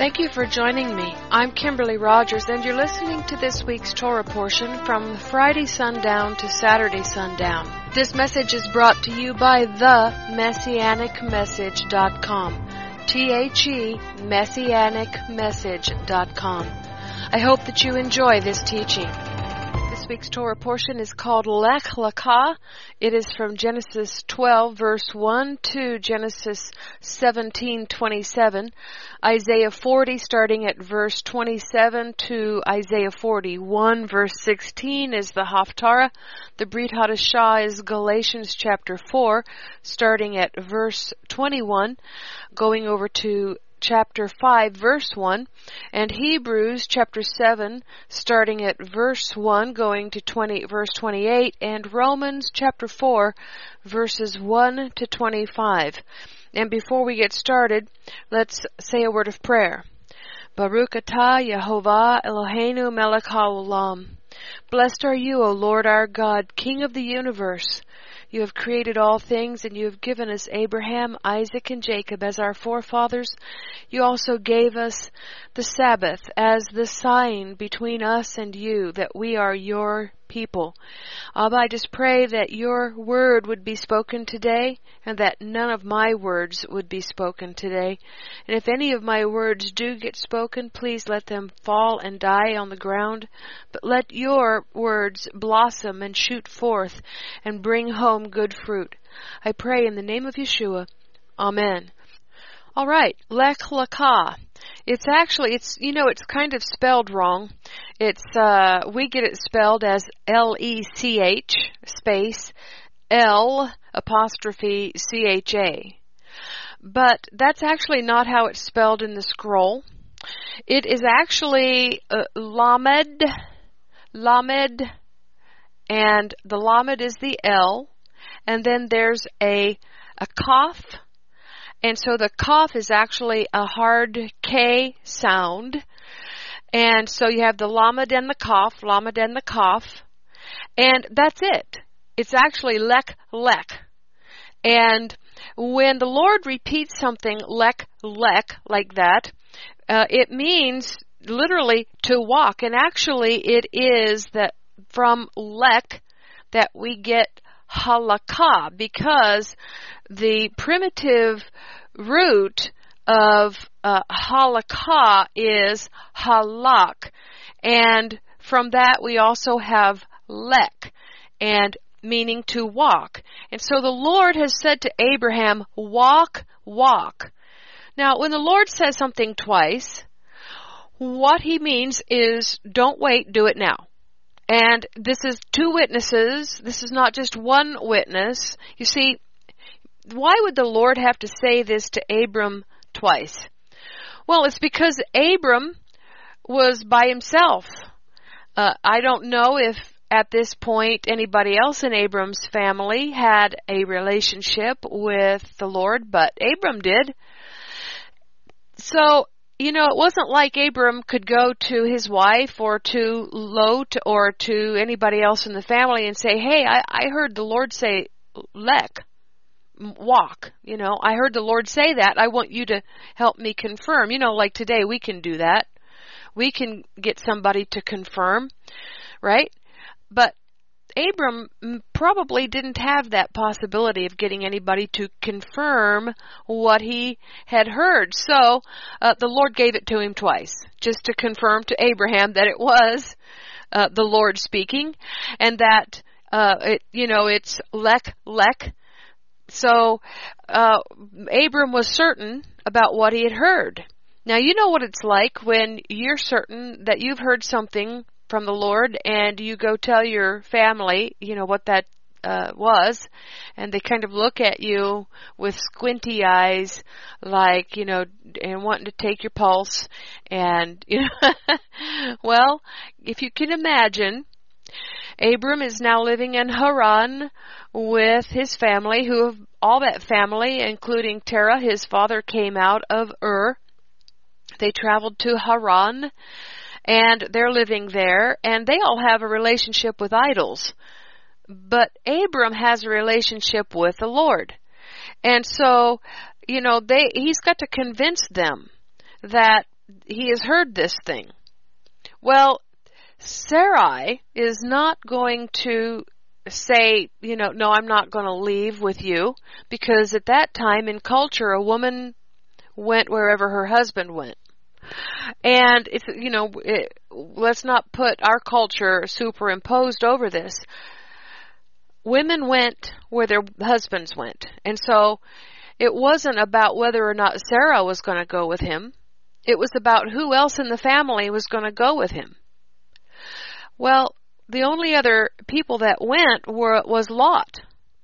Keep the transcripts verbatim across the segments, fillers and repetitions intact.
Thank you for joining me. I'm Kimberly Rogers, and you're listening to this week's Torah portion from Friday sundown to Saturday sundown. This message is brought to you by the messianic message dot com. T H E, messianic message dot com. I hope that you enjoy this teaching. This week's Torah portion is called Lech Lecha. It is from Genesis twelve, verse one to Genesis seventeen, twenty-seven. Isaiah forty, starting at verse twenty-seven to Isaiah forty-one, verse sixteen is the Haftarah. The Brit Hadashah is Galatians chapter four, starting at verse twenty-one, going over to chapter five, verse one, and Hebrews chapter seven, starting at verse one, going to twenty, verse twenty-eight, and Romans chapter four, verses one to twenty-five. And before we get started, let's say a word of prayer. Baruch atah Yehovah Eloheinu melech haolam. Blessed are you, O Lord our God, King of the universe. You have created all things, and you have given us Abraham, Isaac, and Jacob as our forefathers. You also gave us the Sabbath as the sign between us and you, that we are your people. Abba, I just pray that your word would be spoken today, and that none of my words would be spoken today. And if any of my words do get spoken, please let them fall and die on the ground. But let your words blossom and shoot forth and bring home good fruit. I pray in the name of Yeshua. Amen. All right, Lech Lecha. It's actually, it's, you know, it's kind of spelled wrong. It's, uh, we get it spelled as L E C H space L apostrophe C H A. But that's actually not how it's spelled in the scroll. It is actually uh, Lamed, Lamed, and the Lamed is the L, and then there's a, a Kaf. And so the Kaf is actually a hard K sound. And so you have the Lamed and the Kaf, Lamed and the Kaf. And that's it. It's actually Lech, Lech. And when the Lord repeats something Lech, Lech, like that, uh, it means literally to walk. And actually it is that from Lech that we get halakha, because the primitive root of uh, halakha is halak, and from that we also have lek, and meaning to walk. And so the Lord has said to Abraham, walk, walk. Now, when the Lord says something twice, what he means is don't wait, do it now. And this is two witnesses. This is not just one witness. You see, why would the Lord have to say this to Abram twice? Well, it's because Abram was by himself. Uh, I don't know if at this point anybody else in Abram's family had a relationship with the Lord, but Abram did. So, you know, it wasn't like Abram could go to his wife or to Lot or to anybody else in the family and say, hey, I, I heard the Lord say, lek, walk. You know, I heard the Lord say that. I want you to help me confirm. You know, like today we can do that. We can get somebody to confirm, right? But Abram probably didn't have that possibility of getting anybody to confirm what he had heard. So uh, the Lord gave it to him twice, just to confirm to Abraham that it was uh, the Lord speaking, and that, uh, it, you know, it's lek, lek. So uh, Abram was certain about what he had heard. Now, you know what it's like when you're certain that you've heard something from the Lord, and you go tell your family, you know, what that uh, was, and they kind of look at you with squinty eyes, like, you know, and wanting to take your pulse, and, you know, well, if you can imagine, Abram is now living in Haran with his family, who, all that family, including Terah, his father, came out of Ur. They traveled to Haran, and they're living there, and they all have a relationship with idols. But Abram has a relationship with the Lord. And so, you know, they he's got to convince them that he has heard this thing. Well, Sarai is not going to say, you know, no, I'm not going to leave with you, because at that time in culture, a woman went wherever her husband went. And it's, you know, it, let's not put our culture superimposed over this. Women went where their husbands went. And so it wasn't about whether or not Sarah was going to go with him. It was about who else in the family was going to go with him. Well, the only other people that went were was Lot.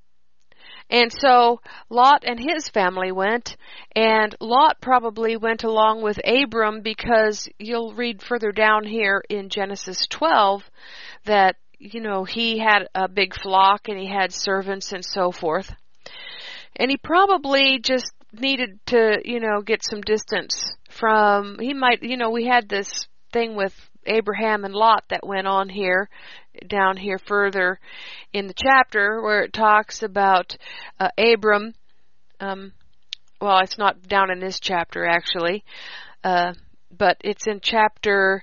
And so Lot and his family went, and Lot probably went along with Abram, because you'll read further down here in Genesis twelve that, you know, he had a big flock and he had servants and so forth. And he probably just needed to, you know, get some distance from, he might, you know, we had this thing with Abraham and Lot that went on here, down here further in the chapter, where it talks about uh, Abram. Um, well, it's not down in this chapter actually, uh, but it's in chapter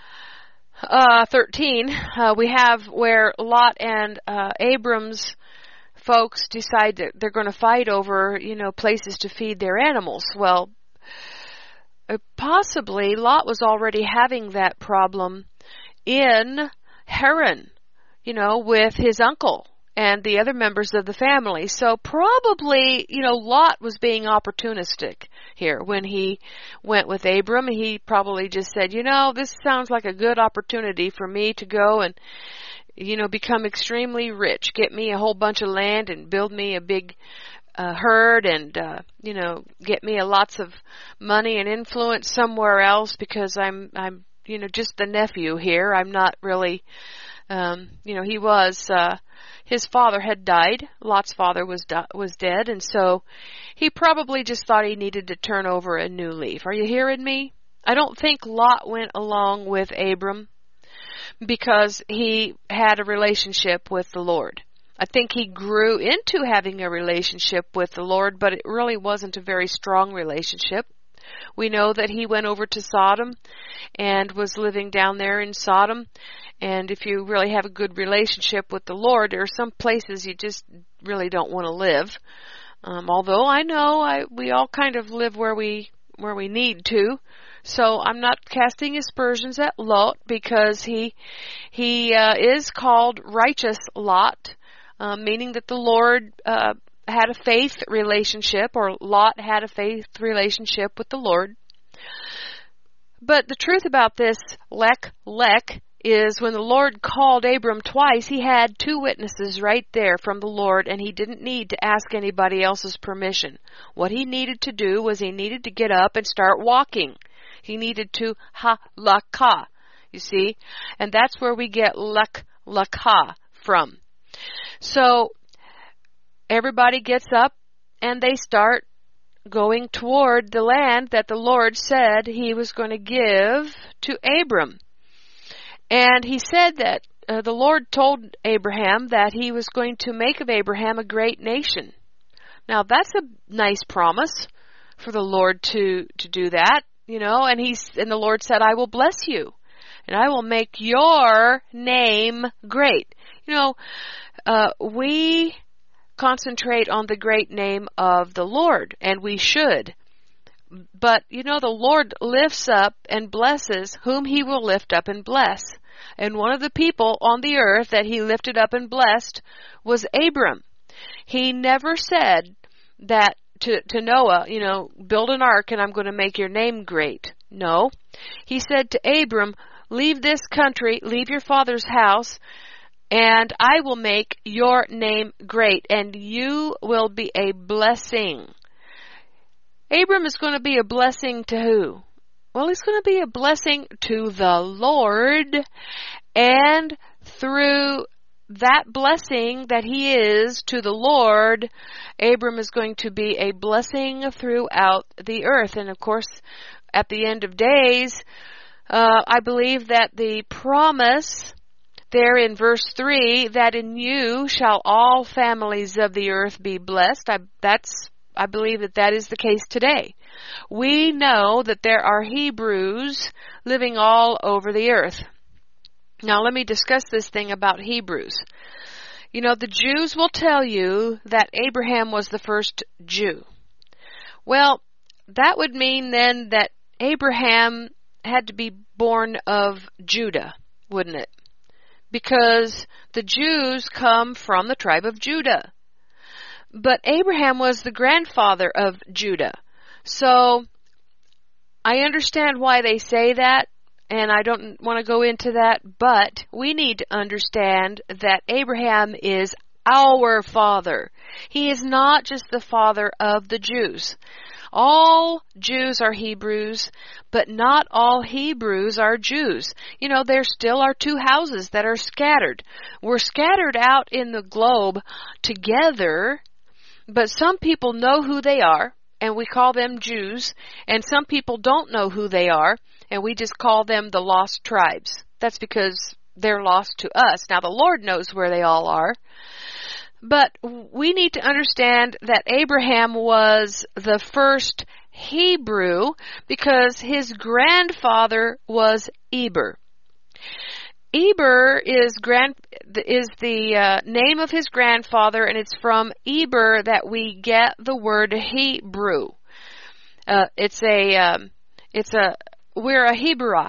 uh, thirteen. Uh, we have where Lot and uh, Abram's folks decide that they're going to fight over, you know, places to feed their animals. Well, Uh, possibly Lot was already having that problem in Haran, you know, with his uncle and the other members of the family. So probably, you know, Lot was being opportunistic here when he went with Abram. He probably just said, you know, this sounds like a good opportunity for me to go and, you know, become extremely rich, get me a whole bunch of land and build me a big Uh, herd and, uh, you know, get me a lots of money and influence somewhere else, because I'm, I'm, you know, just the nephew here. I'm not really, um, you know, he was, uh, his father had died. Lot's father was, di- was dead. And so he probably just thought he needed to turn over a new leaf. Are you hearing me? I don't think Lot went along with Abram because he had a relationship with the Lord. I think he grew into having a relationship with the Lord, but it really wasn't a very strong relationship. We know that he went over to Sodom and was living down there in Sodom. And if you really have a good relationship with the Lord, there are some places you just really don't want to live. Um, although I know I, we all kind of live where we where we need to. So I'm not casting aspersions at Lot, because he he uh, is called righteous Lot. Um, meaning that the Lord uh, had a faith relationship, or Lot had a faith relationship with the Lord. But the truth about this lek, lek, is when the Lord called Abram twice, he had two witnesses right there from the Lord, and he didn't need to ask anybody else's permission. What he needed to do was he needed to get up and start walking. He needed to halakha, you see, and that's where we get lek, lakha from. So everybody gets up and they start going toward the land that the Lord said he was going to give to Abram. And he said that uh, the Lord told Abraham that he was going to make of Abraham a great nation. Now that's a nice promise for the Lord to, to do that, you know, and he's, and the Lord said, I will bless you and I will make your name great. You know, Uh, we concentrate on the great name of the Lord, and we should. But, you know, the Lord lifts up and blesses whom he will lift up and bless. And one of the people on the earth that he lifted up and blessed was Abram. He never said that to, to Noah, you know, build an ark and I'm going to make your name great. No. He said to Abram, leave this country, leave your father's house, and I will make your name great, and you will be a blessing. Abram is going to be a blessing to who? Well, he's going to be a blessing to the Lord, and through that blessing that he is to the Lord, Abram is going to be a blessing throughout the earth. And of course, at the end of days, uh, I believe that the promise there in verse three, that in you shall all families of the earth be blessed. I, that's I believe that that is the case today. We know that there are Hebrews living all over the earth. Now let me discuss this thing about Hebrews. You know, the Jews will tell you that Abraham was the first Jew. Well, that would mean then that Abraham had to be born of Judah, wouldn't it? Because the Jews come from the tribe of Judah. But Abraham was the grandfather of Judah. So I understand why they say that, and I don't want to go into that, but we need to understand that Abraham is our father. He is not just the father of the Jews. All Jews are Hebrews, but not all Hebrews are Jews. You know, there still are two houses that are scattered. We're scattered out in the globe together, but some people know who they are, and we call them Jews, and some people don't know who they are, and we just call them the lost tribes. That's because they're lost to us. Now, the Lord knows where they all are. But we need to understand that Abraham was the first Hebrew because his grandfather was Eber. Eber is grand is the uh, name of his grandfather, and it's from Eber that we get the word Hebrew. Uh, it's a um, it's a we're a Hebrew,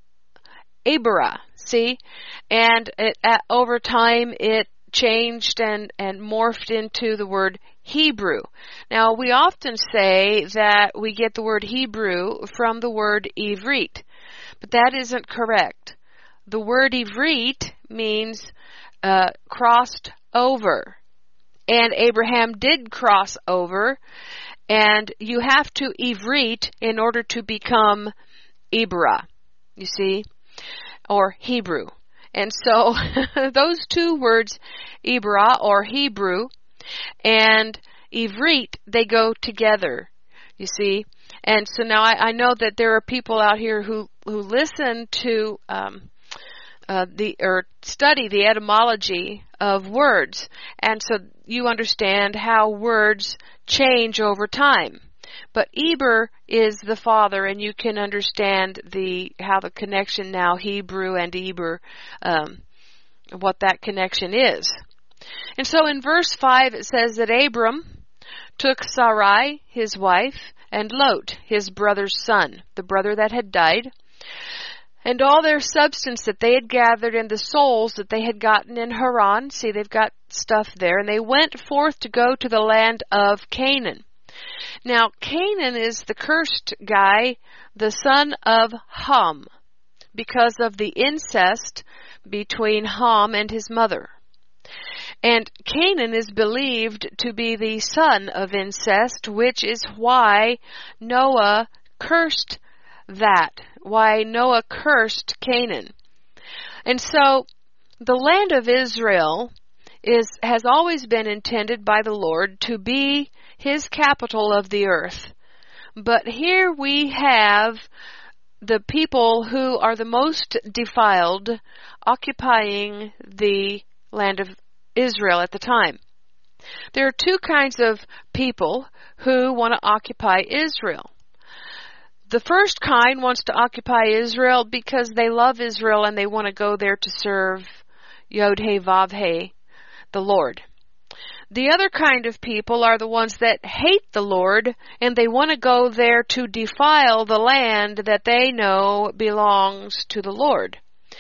Abra. See, and it, at, over time it changed and, and morphed into the word Hebrew. Now, we often say that we get the word Hebrew from the word Ivrit, but that isn't correct. The word Ivrit means uh, crossed over, and Abraham did cross over, and you have to Ivrit in order to become Ibra, you see, or Hebrew. And so those two words, Ibra or Hebrew and Ivrit, they go together, you see. And so now I, I know that there are people out here who, who listen to um, uh, the or study the etymology of words. And so you understand how words change over time. But Eber is the father, and you can understand the how the connection now, Hebrew and Eber, um, what that connection is. And so in verse five it says that Abram took Sarai, his wife, and Lot, his brother's son, the brother that had died, and all their substance that they had gathered and the souls that they had gotten in Haran. See, they've got stuff there. And they went forth to go to the land of Canaan. Now, Canaan is the cursed guy, the son of Ham, because of the incest between Ham and his mother. And Canaan is believed to be the son of incest, which is why Noah cursed that, why Noah cursed Canaan. And so, the land of Israel is has always been intended by the Lord to be His capital of the earth. But here we have the people who are the most defiled occupying the land of Israel at the time. There are two kinds of people who want to occupy Israel. The first kind wants to occupy Israel because they love Israel and they want to go there to serve Yod-Heh-Vav-Heh, the Lord. The other kind of people are the ones that hate the Lord, and they want to go there to defile the land that they know belongs to the Lord.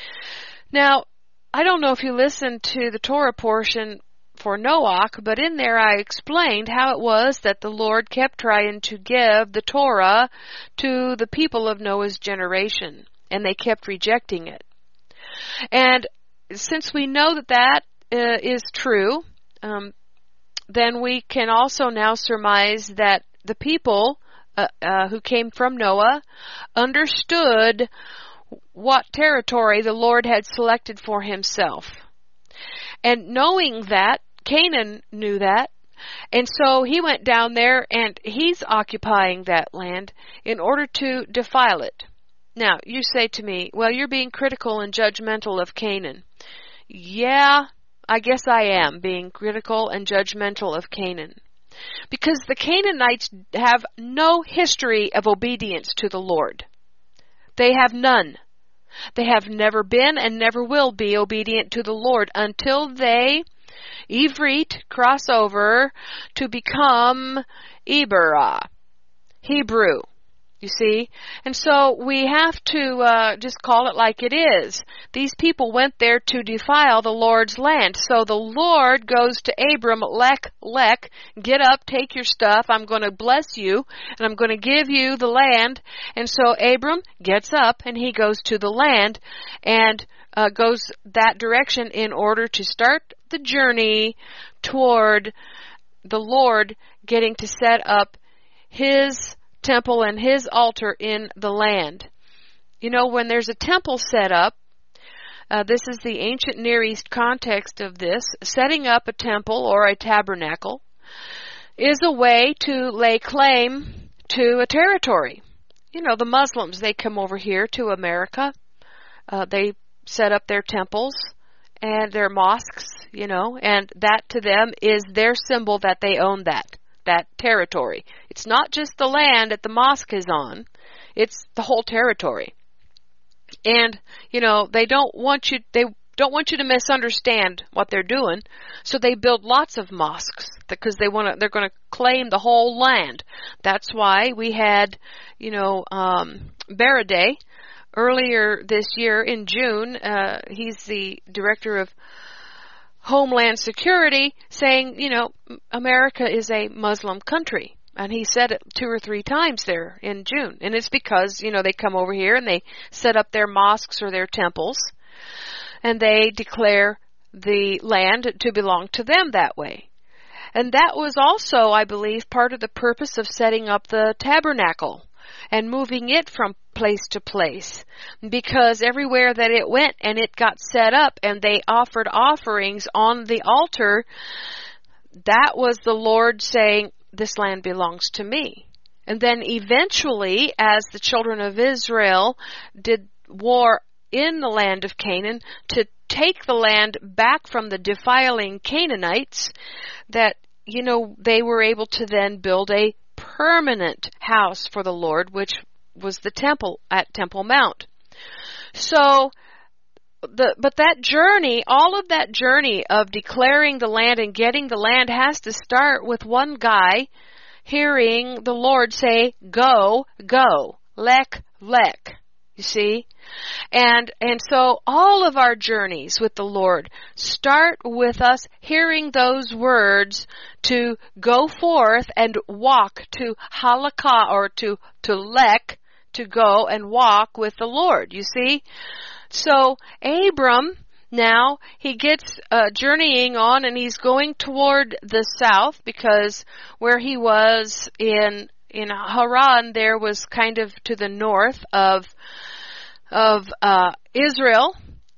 Now, I don't know if you listened to the Torah portion for Noach, but in there I explained how it was that the Lord kept trying to give the Torah to the people of Noah's generation, and they kept rejecting it. And since we know that that uh, is true, um, then we can also now surmise that the people uh, uh, who came from Noah understood what territory the Lord had selected for himself. And knowing that, Canaan knew that, and so he went down there and he's occupying that land in order to defile it. Now, you say to me, well, you're being critical and judgmental of Canaan. Yeah, I guess I am being critical and judgmental of Canaan. Because the Canaanites have no history of obedience to the Lord. They have none. They have never been and never will be obedient to the Lord until they, Ivrit, cross over to become Iberah, Hebrew. You see? And so we have to uh, just call it like it is. These people went there to defile the Lord's land. So the Lord goes to Abram, Lech, Lech, get up, take your stuff, I'm going to bless you, and I'm going to give you the land. And so Abram gets up, and he goes to the land, and uh, goes that direction in order to start the journey toward the Lord getting to set up His temple and His altar in the land. You know, when there's a temple set up, uh, this is the ancient Near East context of this, setting up a temple or a tabernacle is a way to lay claim to a territory. You know, the Muslims, they come over here to America, uh, they set up their temples and their mosques, you know, and that to them is their symbol that they own that. that territory. It's not just the land that the mosque is on. It's the whole territory. And, you know, they don't want you, they don't want you to misunderstand what they're doing. So they build lots of mosques because they want to, they're going to claim the whole land. That's why we had, you know, um, Baraday earlier this year in June. Uh, he's the director of Homeland Security, saying, you know, America is a Muslim country. And he said it two or three times there in June. And it's because, you know, they come over here and they set up their mosques or their temples. And they declare the land to belong to them that way. And that was also, I believe, part of the purpose of setting up the tabernacle and moving it from place to place, because everywhere that it went and it got set up and they offered offerings on the altar, that was the Lord saying, this land belongs to me. And then eventually, as the children of Israel did war in the land of Canaan to take the land back from the defiling Canaanites, that, you know, they were able to then build a permanent house for the Lord, which was the temple at Temple Mount. So, the but that journey, all of that journey of declaring the land and getting the land has to start with one guy hearing the Lord say, go, go, lek, lek. You see? And and so all of our journeys with the Lord start with us hearing those words to go forth and walk, to halakha, or to, to lek, to go and walk with the Lord. You see? So Abram, now he gets uh, journeying on, and he's going toward the south, because where he was in in Haran, there was kind of to the north of of uh, Israel,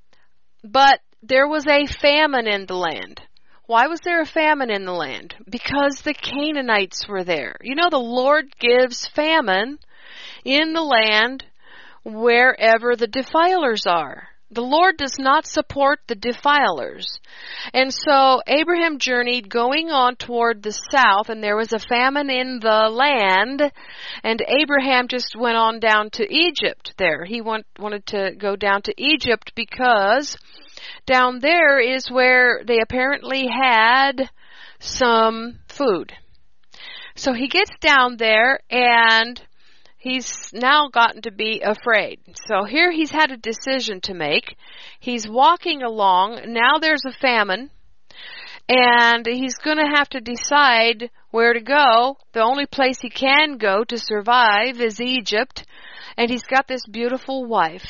but there was a famine in the land. Why was there a famine in the land? Because the Canaanites were there. You know, the Lord gives famine in the land wherever the defilers are. The Lord does not support the defilers. And so Abraham journeyed going on toward the south, and there was a famine in the land, and Abraham just went on down to Egypt there. He want, wanted to go down to Egypt because down there is where they apparently had some food. So he gets down there, and he's now gotten to be afraid. So here he's had a decision to make. He's walking along. Now there's a famine. And he's going to have to decide where to go. The only place he can go to survive is Egypt. And he's got this beautiful wife.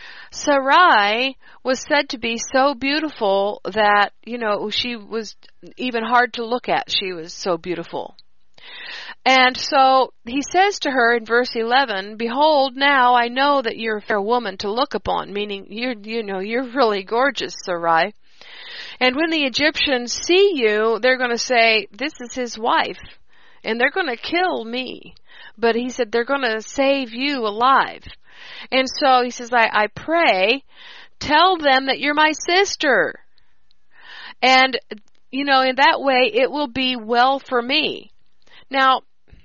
Sarai was said to be so beautiful that, you know, she was even hard to look at. She was so beautiful. And so he says to her in verse eleven, behold, now I know that you're a fair woman to look upon, meaning you're, you know, you're really gorgeous, Sarai. And when the Egyptians see you, they're going to say, this is his wife, and they're going to kill me. But he said, they're going to save you alive. And so he says, I, I pray, tell them that you're my sister. And you know, in that way, it will be well for me. Now,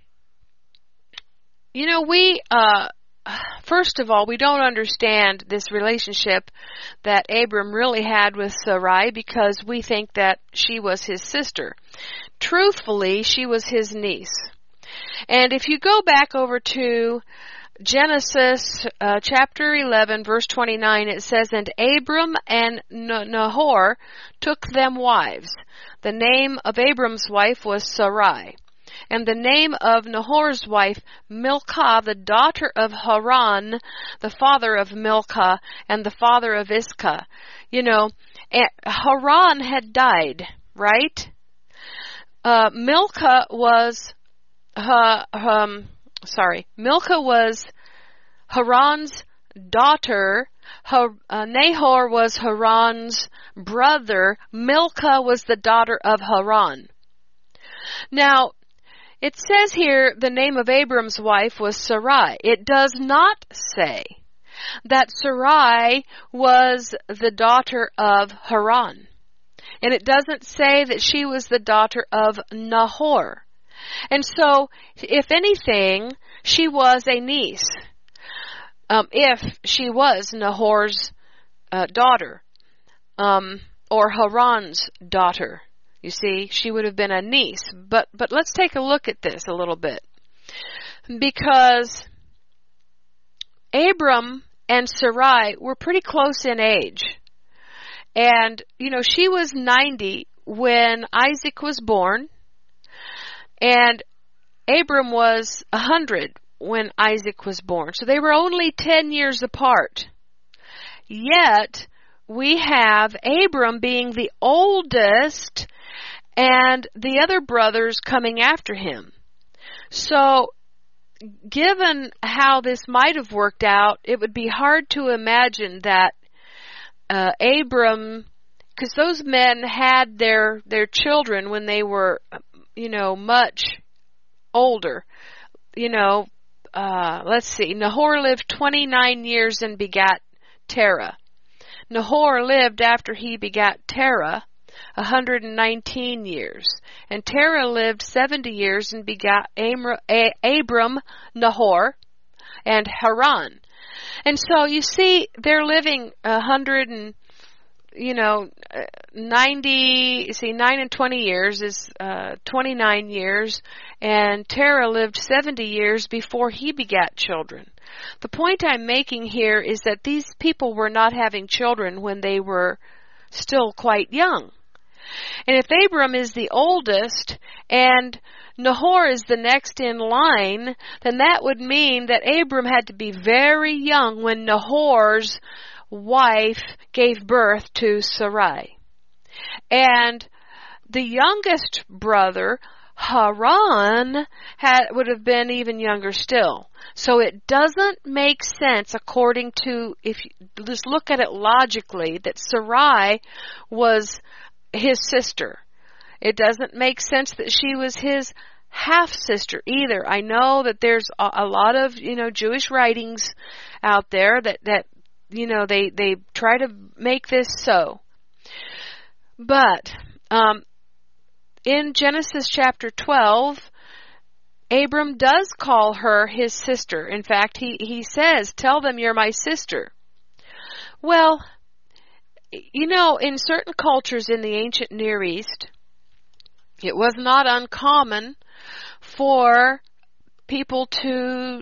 you know, we, uh, first of all, we don't understand this relationship that Abram really had with Sarai because we think that she was his sister. Truthfully, she was his niece. And if you go back over to Genesis uh, chapter eleven, verse twenty-nine, it says, "And Abram and Nahor took them wives. The name of Abram's wife was Sarai, and the name of Nahor's wife, Milcah, the daughter of Haran, the father of Milcah, and the father of Iscah." You know, Haran had died, right? Uh, Milcah was, uh, um, sorry, Milcah was Haran's daughter. Her, uh, Nahor was Haran's brother. Milcah was the daughter of Haran. Now, it says here the name of Abram's wife was Sarai. It does not say that Sarai was the daughter of Haran. And it doesn't say that she was the daughter of Nahor. And so, if anything, she was a niece. Um, if she was Nahor's uh, daughter, um, or Haran's daughter. You see, she would have been a niece. But but let's take a look at this a little bit. Because Abram and Sarai were pretty close in age. And, you know, she was ninety when Isaac was born. And Abram was one hundred when Isaac was born. So they were only ten years apart. Yet, we have Abram being the oldest and the other brothers coming after him. So, given how this might have worked out, it would be hard to imagine that uh, Abram, because those men had their, their children when they were, you know, much older. You know, uh, let's see, Nahor lived twenty-nine years and begat Terah. Nahor lived after he begat Terah one hundred nineteen years. And Terah lived seventy years and begat Amra, A, Abram, Nahor, and Haran. And so you see, they're living a hundred and, you know, ninety, see, nine and twenty years is uh, twenty-nine years, and Terah lived seventy years before he begat children. The point I'm making here is that these people were not having children when they were still quite young. And if Abram is the oldest and Nahor is the next in line, then that would mean that Abram had to be very young when Nahor's wife gave birth to Sarai. And the youngest brother, Haran, had, would have been even younger still. So it doesn't make sense, according to, if you just look at it logically, that Sarai was his sister. It doesn't make sense that she was his half-sister either. I know that there's a, a lot of, you know, Jewish writings out there that, that you know, they, they try to make this so. But, um, in Genesis chapter twelve, Abram does call her his sister. In fact, he, he says, "Tell them you're my sister." Well, you know, in certain cultures in the ancient Near East, it was not uncommon for people to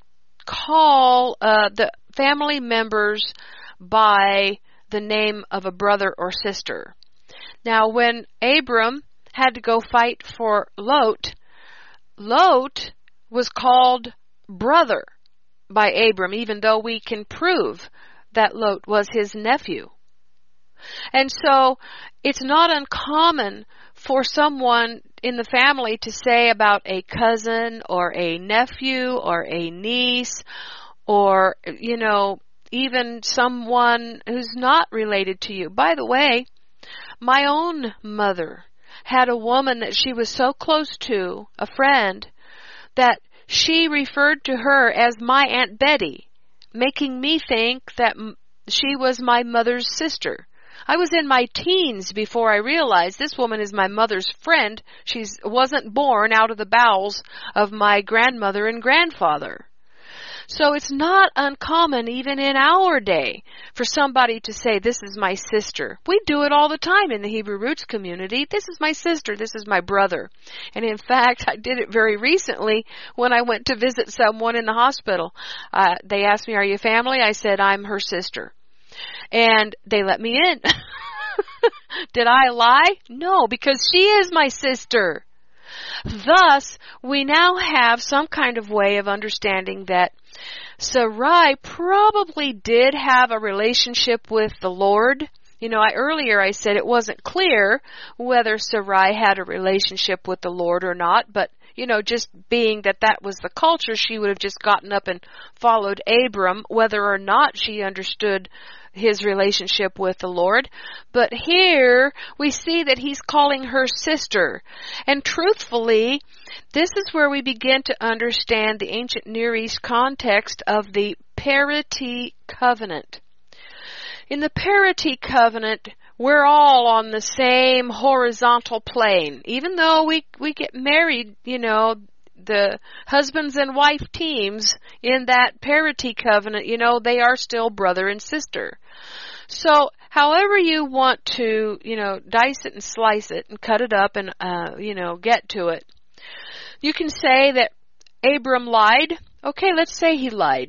call uh, the family members by the name of a brother or sister. Now, when Abram had to go fight for Lot, Lot was called brother by Abram, even though we can prove that Lot was his nephew. And so, it's not uncommon for someone in the family to say about a cousin or a nephew or a niece or, you know, even someone who's not related to you. By the way, my own mother had a woman that she was so close to, a friend, that she referred to her as my Aunt Betty, making me think that she was my mother's sister. I was in my teens before I realized this woman is my mother's friend. She wasn't born out of the bowels of my grandmother and grandfather. So it's not uncommon even in our day for somebody to say, this is my sister. We do it all the time in the Hebrew Roots community. This is my sister. This is my brother. And in fact, I did it very recently when I went to visit someone in the hospital. Uh, they asked me, are you family? I said, I'm her sister. And they let me in. Did I lie? No, because she is my sister. Thus, we now have some kind of way of understanding that Sarai probably did have a relationship with the Lord. You know, I, earlier I said it wasn't clear whether Sarai had a relationship with the Lord or not, but, you know, just being that that was the culture, she would have just gotten up and followed Abram, whether or not she understood his relationship with the Lord. But here we see that he's calling her sister. And truthfully, this is where we begin to understand the ancient Near East context of the parity covenant. In the parity covenant, we're all on the same horizontal plane. Even though we we get married, you know, the husbands and wife teams in that parity covenant, you know, they are still brother and sister. So, however you want to, you know, dice it and slice it and cut it up and, uh, you know, get to it, you can say that Abram lied. Okay, let's say he lied.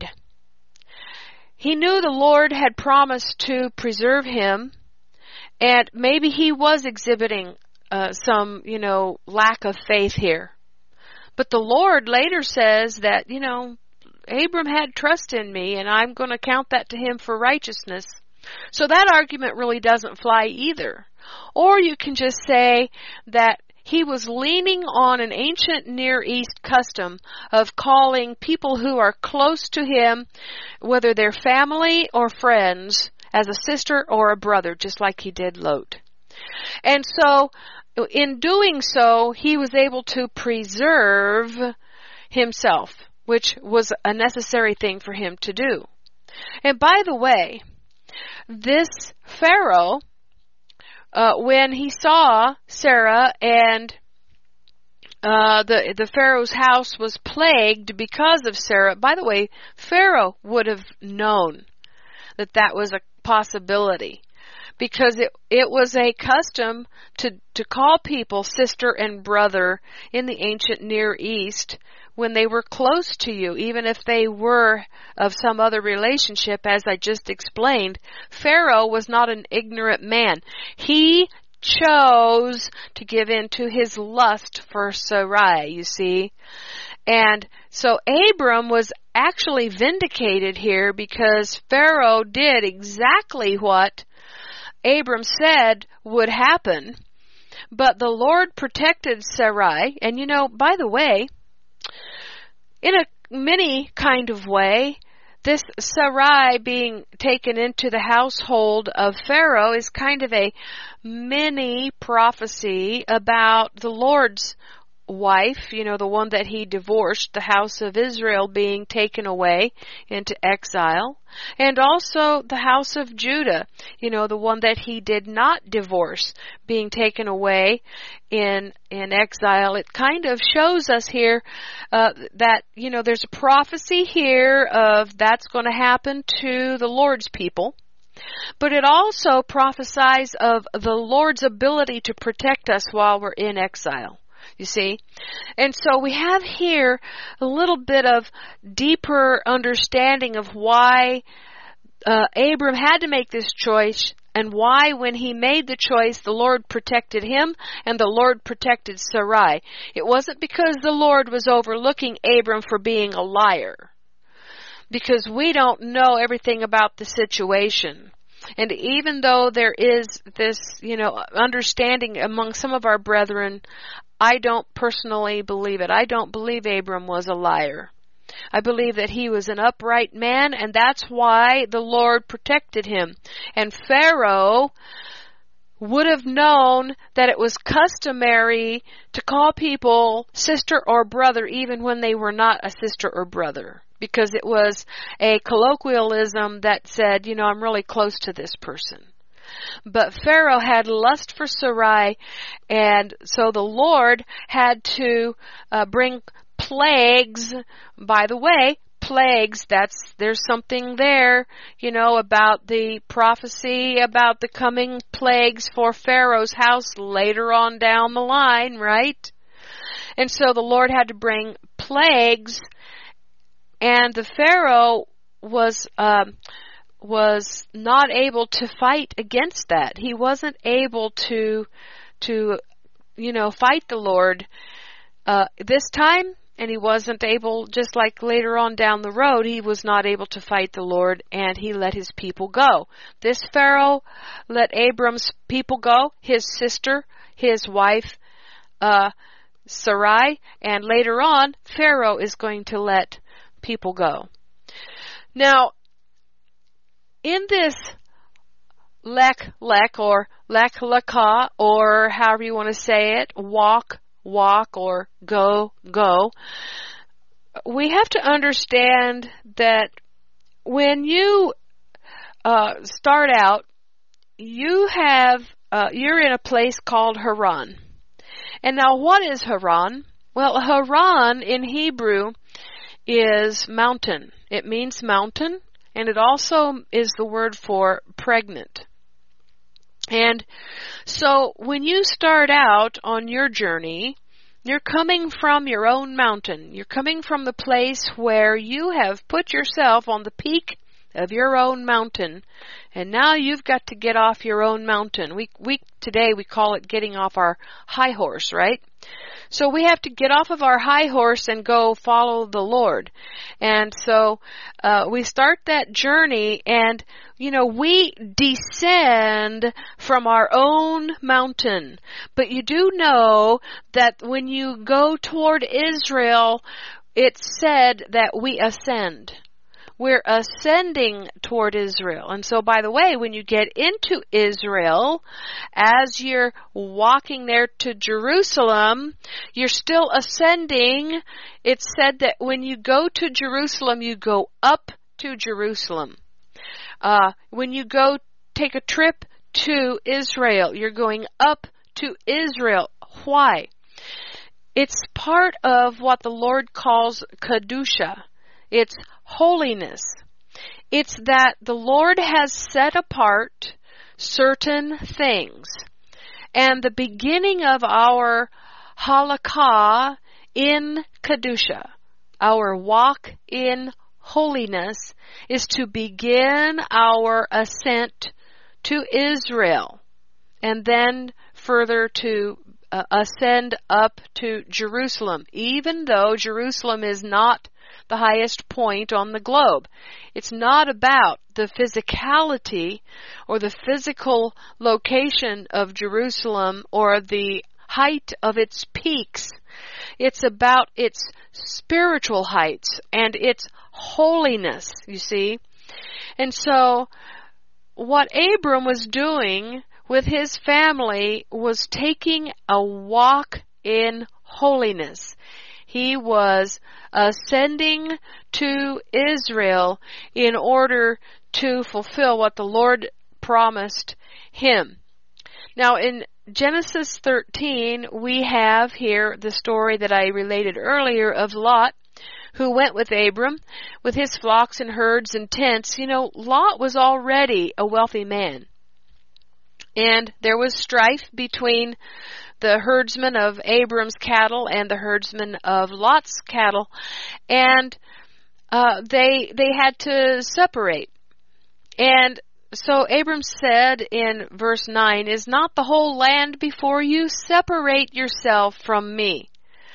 He knew the Lord had promised to preserve him, and maybe he was exhibiting uh, some, you know, lack of faith here. But the Lord later says that, you know, Abram had trust in me, and I'm going to count that to him for righteousness. So that argument really doesn't fly either. Or you can just say that he was leaning on an ancient Near East custom of calling people who are close to him, whether they're family or friends, as a sister or a brother, just like he did Lot. And so, in doing so, he was able to preserve himself, which was a necessary thing for him to do. And by the way, this Pharaoh, uh, when he saw Sarah and uh, the the Pharaoh's house was plagued because of Sarah, by the way, Pharaoh would have known that that was a possibility, because it it was a custom to to call people sister and brother in the ancient Near East when they were close to you, even if they were of some other relationship, as I just explained. Pharaoh was not an ignorant man. He chose to give in to his lust for Sarai, you see. And so Abram was actually vindicated here, because Pharaoh did exactly what Abram said would happen. But the Lord protected Sarai. And you know, by the way, in a many kind of way, this Sarai being taken into the household of Pharaoh is kind of a mini prophecy about the Lord's wife, you know, the one that he divorced, the house of Israel being taken away into exile, and also the house of Judah, you know, the one that he did not divorce, being taken away in in exile. It kind of shows us here uh, that, you know, there's a prophecy here of that's going to happen to the Lord's people. But it also prophesies of the Lord's ability to protect us while we're in exile. You see? And so we have here a little bit of deeper understanding of why uh, Abram had to make this choice, and why when he made the choice, the Lord protected him and the Lord protected Sarai. It wasn't because the Lord was overlooking Abram for being a liar, because we don't know everything about the situation. And even though there is this, you know, understanding among some of our brethren, I don't personally believe it. I don't believe Abram was a liar. I believe that he was an upright man, and that's why the Lord protected him. And Pharaoh would have known that it was customary to call people sister or brother even when they were not a sister or brother, because it was a colloquialism that said, you know, I'm really close to this person. But Pharaoh had lust for Sarai, and so the Lord had to uh, bring plagues. By the way, plagues, that's, there's something there, you know, about the prophecy about the coming plagues for Pharaoh's house later on down the line, right? And so the Lord had to bring plagues, and the Pharaoh was, um, was not able to fight against that. He wasn't able to, to, you know, fight the Lord, uh, this time. And he wasn't able, just like later on down the road, he was not able to fight the Lord, and he let his people go. This Pharaoh let Abram's people go, his sister, his wife, uh, Sarai, and later on, Pharaoh is going to let people go. Now, in this lek lek, or lek lekah, or however you want to say it, walk, walk, or go, go, we have to understand that when you uh, start out, you have, uh, you're in a place called Haran. And now what is Haran? Well, Haran in Hebrew is mountain. It means mountain, and it also is the word for pregnant. And so when you start out on your journey, you're coming from your own mountain. You're coming from the place where you have put yourself on the peak of your own mountain. And now you've got to get off your own mountain. We, we, today we call it getting off our high horse, right? So we have to get off of our high horse and go follow the Lord. And so, uh, we start that journey, and, you know, we descend from our own mountain. But you do know that when you go toward Israel, it's said that we ascend. We're ascending toward Israel. And so, by the way, when you get into Israel, as you're walking there to Jerusalem, you're still ascending. It's said that when you go to Jerusalem, you go up to Jerusalem. Uh, when you go take a trip to Israel, you're going up to Israel. Why? It's part of what the Lord calls Kedusha. It's holiness. It's that the Lord has set apart certain things. And the beginning of our halakha in Kedusha, our walk in holiness, is to begin our ascent to Israel, and then further to uh, ascend up to Jerusalem, even though Jerusalem is not the highest point on the globe. It's not about the physicality or the physical location of Jerusalem or the height of its peaks. It's about its spiritual heights and its holiness, you see. And so what Abram was doing with his family was taking a walk in holiness. He was ascending to Israel in order to fulfill what the Lord promised him. Now in Genesis thirteen, we have here the story that I related earlier of Lot, who went with Abram with his flocks and herds and tents. You know, Lot was already a wealthy man. And there was strife between the herdsmen of Abram's cattle and the herdsmen of Lot's cattle, and uh, they they had to separate. And so Abram said in verse nine, "Is not the whole land before you? Separate yourself from me.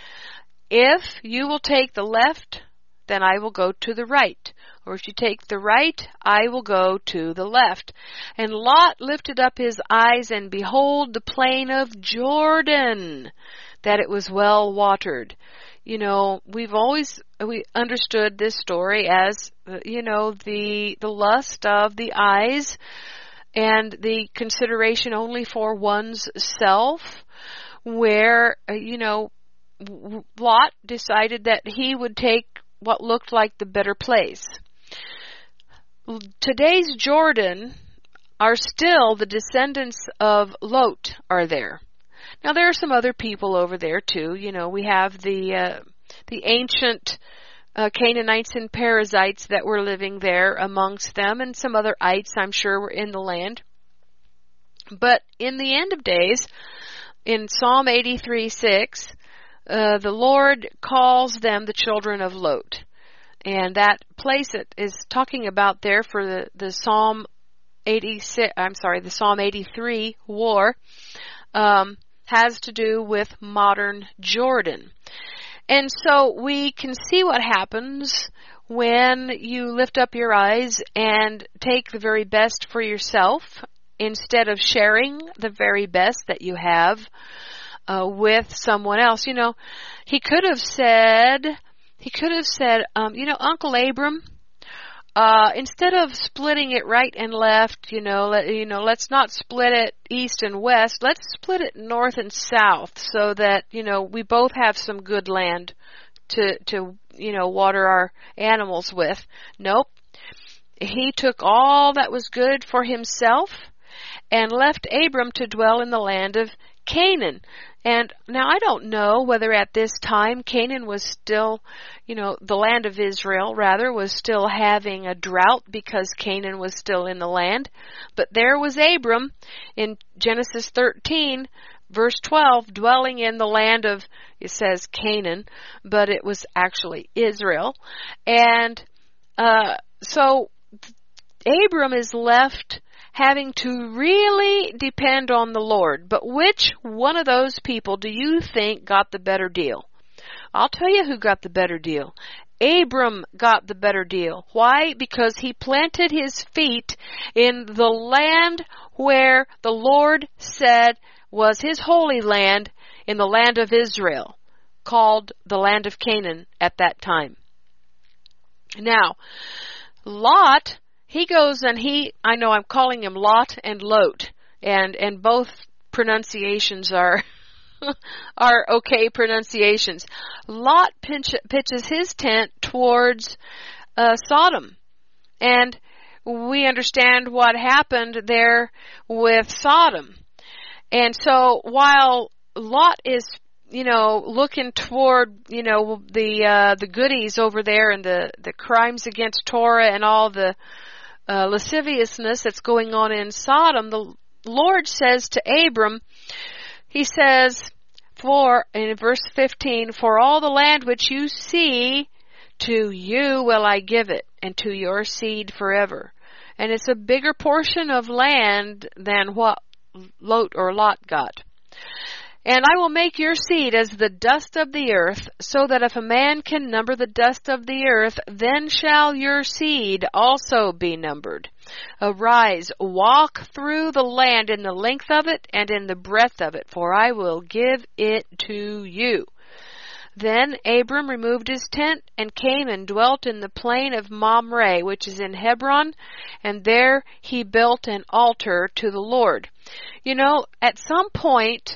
If you will take the left, then I will go to the right. Or if you take the right, I will go to the left." And Lot lifted up his eyes, and behold, the plain of Jordan, that it was well watered. You know, we've always we understood this story as, uh, you know, the the lust of the eyes and the consideration only for one's self, where, uh, you know, Lot decided that he would take what looked like the better place. Today's Jordan, are still the descendants of Lot are there. Now there are some other people over there too. You know, we have the uh, the ancient uh, Canaanites and Perizzites that were living there amongst them, and some other ites I'm sure were in the land. But in the end of days, in Psalm eighty-three six, uh, the Lord calls them the children of Lot. And that place it is talking about there for the, the Psalm eighty-six, I'm sorry, the Psalm eighty-three war, um, has to do with modern Jordan. And so we can see what happens when you lift up your eyes and take the very best for yourself instead of sharing the very best that you have uh, with someone else. You know, he could have said, he could have said, um, you know, Uncle Abram, Uh, instead of splitting it right and left, you know, let, you know, let's not split it east and west. Let's split it north and south so that, you know, we both have some good land to, to, you know, water our animals with. Nope. He took all that was good for himself and left Abram to dwell in the land of Canaan. And now I don't know whether at this time Canaan was still, you know, the land of Israel, rather, was still having a drought because Canaan was still in the land. But there was Abram in Genesis thirteen, verse twelve, dwelling in the land of, it says Canaan, but it was actually Israel. And uh, so Abram is left having to really depend on the Lord. But which one of those people do you think got the better deal? I'll tell you who got the better deal. Abram got the better deal. Why? Because he planted his feet in the land where the Lord said was his holy land, in the land of Israel, called the land of Canaan at that time. Now, Lot, he goes and he, I know I'm calling him Lot and Lot, and, and both pronunciations are, are okay pronunciations. Lot pinch, pitches his tent towards, uh, Sodom. And we understand what happened there with Sodom. And so while Lot is, you know, looking toward, you know, the, uh, the goodies over there and the, the crimes against Torah and all the, Uh, lasciviousness that's going on in Sodom, the Lord says to Abram, he says, for, in verse fifteen, for all the land which you see, to you will I give it, and to your seed forever. And it's a bigger portion of land than what Lot or Lot got. And I will make your seed as the dust of the earth, so that if a man can number the dust of the earth, then shall your seed also be numbered. Arise, walk through the land in the length of it and in the breadth of it, for I will give it to you. Then Abram removed his tent and came and dwelt in the plain of Mamre, which is in Hebron, and there he built an altar to the Lord. You know, at some point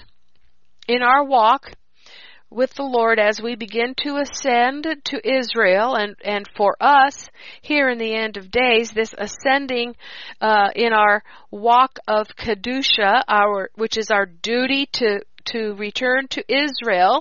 in our walk with the Lord, as we begin to ascend to Israel, and, and for us here in the end of days, this ascending uh, in our walk of Kedusha, our which is our duty to to return to Israel,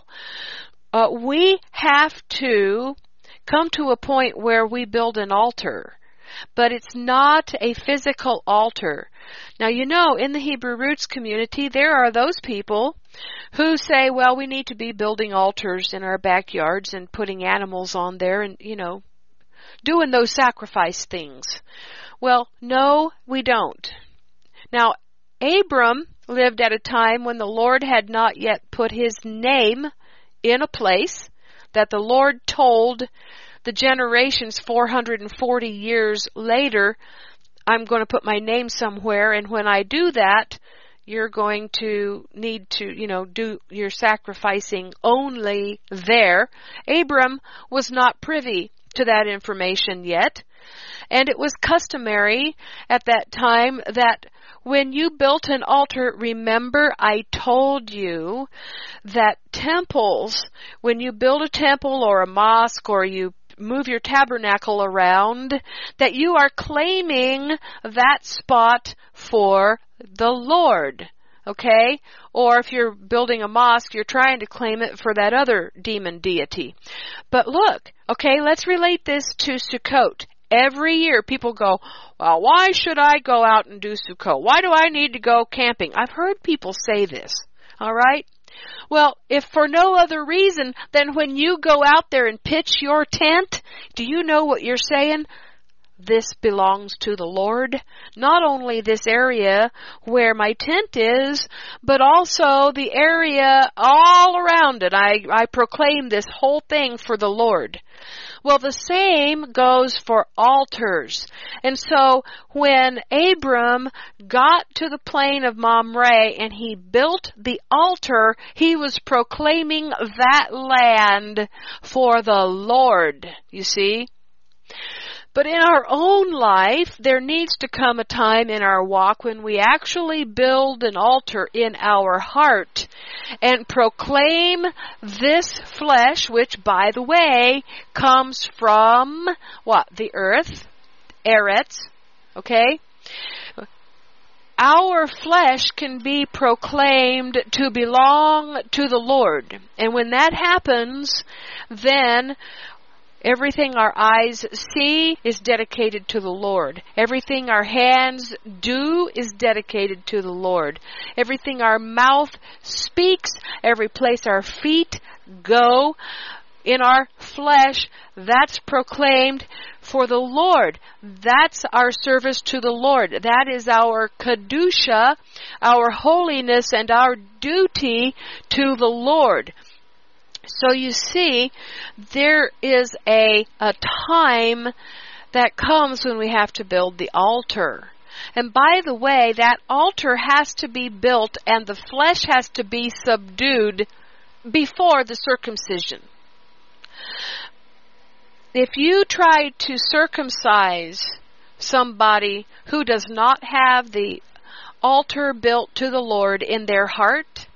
uh, we have to come to a point where we build an altar. But it's not a physical altar. Now, you know, in the Hebrew Roots community, there are those people who say, well, we need to be building altars in our backyards and putting animals on there and, you know, doing those sacrifice things. Well, no, we don't. Now, Abram lived at a time when the Lord had not yet put his name in a place that the Lord told the generations four hundred forty years later, I'm going to put my name somewhere, and when I do that, you're going to need to, you know, do your sacrificing only there. Abram was not privy to that information yet, and it was customary at that time that when you built an altar, remember I told you that temples, when you build a temple or a mosque or you move your tabernacle around, that you are claiming that spot for the Lord. Okay? Or if you're building a mosque, you're trying to claim it for that other demon deity. But look, okay, let's relate this to Sukkot. Every year people go, well, why should I go out and do Sukkot? Why do I need to go camping? I've heard people say this. All right? Well, if for no other reason than when you go out there and pitch your tent, do you know what you're saying? This belongs to the Lord. Not only this area where my tent is, but also the area all around it. I, I proclaim this whole thing for the Lord. Well, the same goes for altars. And so when Abram got to the plain of Mamre and he built the altar, he was proclaiming that land for the Lord, you see. But in our own life, there needs to come a time in our walk when we actually build an altar in our heart and proclaim this flesh, which, by the way, comes from, what? The earth, Eretz, okay? Our flesh can be proclaimed to belong to the Lord. And when that happens, then everything our eyes see is dedicated to the Lord. Everything our hands do is dedicated to the Lord. Everything our mouth speaks, every place our feet go in our flesh, that's proclaimed for the Lord. That's our service to the Lord. That is our kedusha, our holiness, and our duty to the Lord. So you see, there is a, a time that comes when we have to build the altar. And by the way, that altar has to be built and the flesh has to be subdued before the circumcision. If you try to circumcise somebody who does not have the altar built to the Lord in their heart,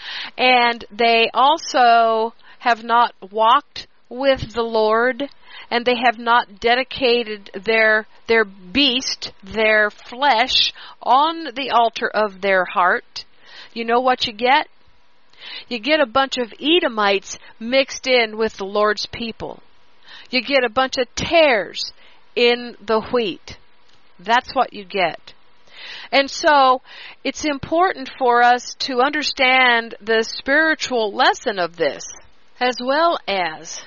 and they also have not walked with the Lord, and they have not dedicated their their beast, their flesh, on the altar of their heart, you know what you get? You get a bunch of Edomites mixed in with the Lord's people. You get a bunch of tares in the wheat. That's what you get. And so, it's important for us to understand the spiritual lesson of this, as well as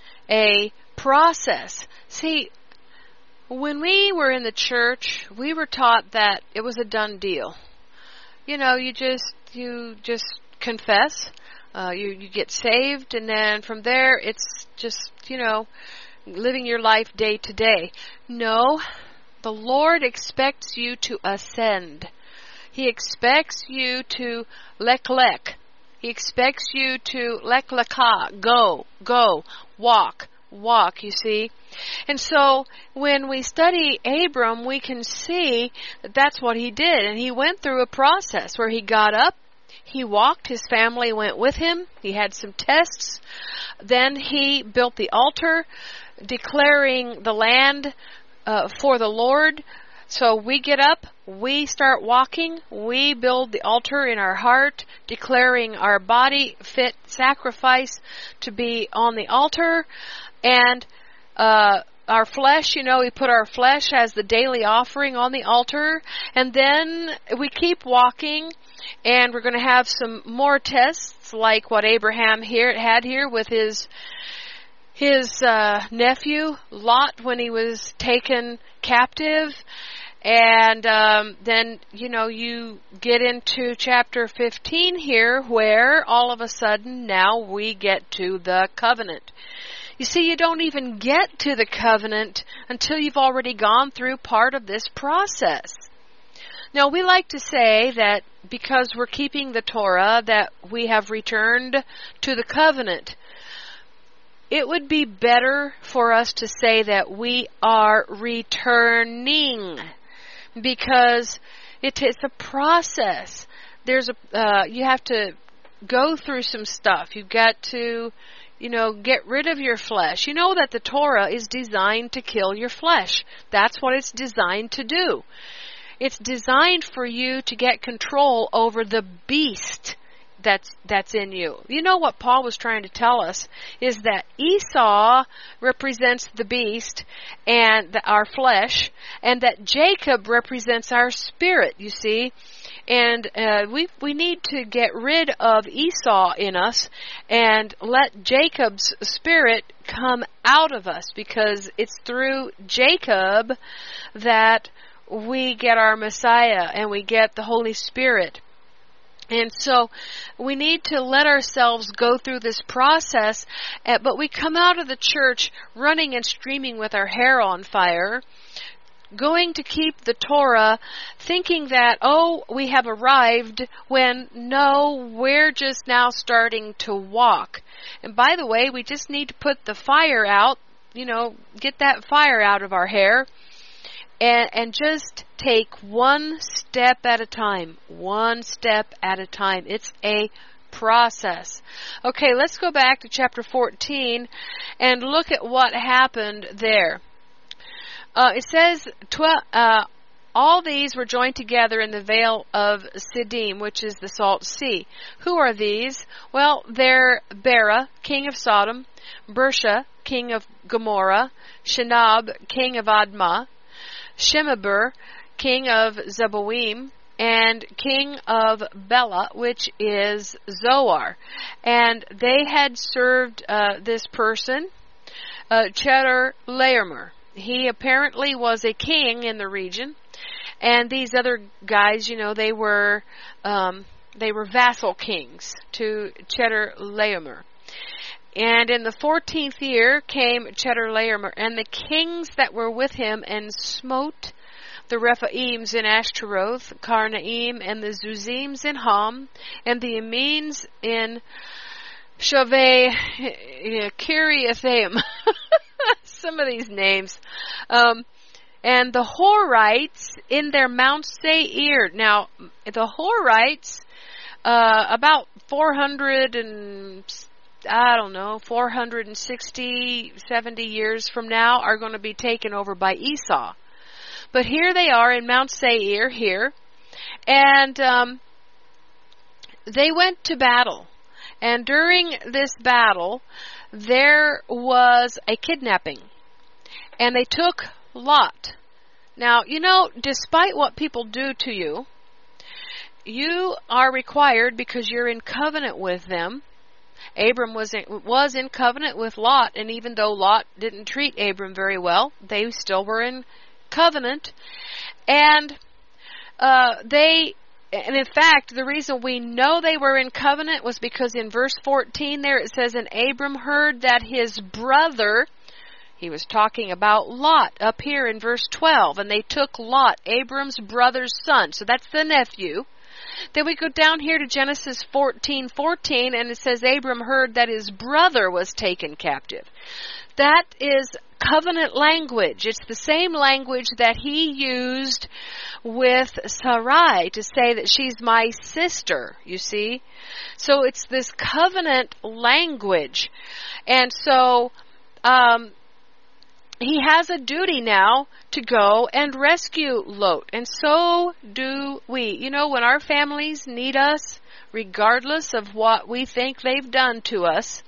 a process. See, when we were in the church, we were taught that it was a done deal. You know, you just, you just confess, uh, you, you get saved, and then from there, it's just, you know, living your life day to day. No. The Lord expects you to ascend. He expects you to lek-lek. He expects you to lek-leka, go, go, walk, walk, you see. And so when we study Abram, we can see that that's what he did. And he went through a process where he got up, he walked, his family went with him, he had some tests. Then he built the altar, declaring the land Uh, for the Lord. So we get up, we start walking, we build the altar in our heart, declaring our body fit sacrifice to be on the altar, and uh, our flesh, you know, we put our flesh as the daily offering on the altar, and then we keep walking, and we're going to have some more tests like what Abraham here had here with his his uh, nephew, Lot, when he was taken captive. And um, then, you know, you get into chapter fifteen here, where all of a sudden now we get to the covenant. You see, you don't even get to the covenant until you've already gone through part of this process. Now, we like to say that because we're keeping the Torah, that we have returned to the covenant. It would be better for us to say that we are returning, because it is a process. There's a uh, you have to go through some stuff. You've got to You know, get rid of your flesh. You know that the Torah is designed to kill your flesh. That's what it's designed to do. It's designed for you to get control over the beast that's that's in you. You know what Paul was trying to tell us is that Esau represents the beast and the, our flesh, and that Jacob represents our spirit, you see. And uh, we we need to get rid of Esau in us and let Jacob's spirit come out of us, because it's through Jacob that we get our Messiah and we get the Holy Spirit. And so we need to let ourselves go through this process, uh, but we come out of the church running and streaming with our hair on fire, going to keep the Torah, thinking that, oh, we have arrived, when, no, we're just now starting to walk. And by the way, we just need to put the fire out, you know, get that fire out of our hair, and, and just take one step at a time. One step at a time. It's a process. Okay, let's go back to chapter fourteen and look at what happened there. Uh, it says, tw- uh, all these were joined together in the vale of Siddim, which is the Salt Sea. Who are these? Well, they're Bera, king of Sodom, Bersha, king of Gomorrah, Shinab, king of Admah, Shemeber, king of Zeboim, and king of Bela, which is Zoar. And they had served uh, this person, uh, Chedorlaomer. He apparently was a king in the region, and these other guys, you know, they were um, they were vassal kings to Chedorlaomer. And in the fourteenth year came Chedorlaomer, and the kings that were with him, and smote the Rephaims in Ashtaroth, Karnaim, and the Zuzims in Ham, and the Amines in Shaveh Kiriathaim. Some of these names. Um, and the Horites in their Mount Seir. Now, the Horites, uh, about four hundred and, I don't know, four hundred sixty, seventy years from now are going to be taken over by Esau. But here they are in Mount Seir here, and um, they went to battle. And during this battle, there was a kidnapping, and they took Lot. Now, you know, despite what people do to you, you are required, because you're in covenant with them. Abram was in, was in covenant with Lot, and even though Lot didn't treat Abram very well, they still were in covenant. And uh, they, and in fact, the reason we know they were in covenant was because in verse fourteen there it says, and Abram heard that his brother, he was talking about Lot up here in verse twelve, and they took Lot, Abram's brother's son. So that's the nephew. Then we go down here to Genesis fourteen fourteen, and it says Abram heard that his brother was taken captive. That is covenant language. It's the same language that he used with Sarai to say that she's my sister, you see. So it's this covenant language. And so um, he has a duty now to go and rescue Lot. And so do we. You know, when our families need us, regardless of what we think they've done to us,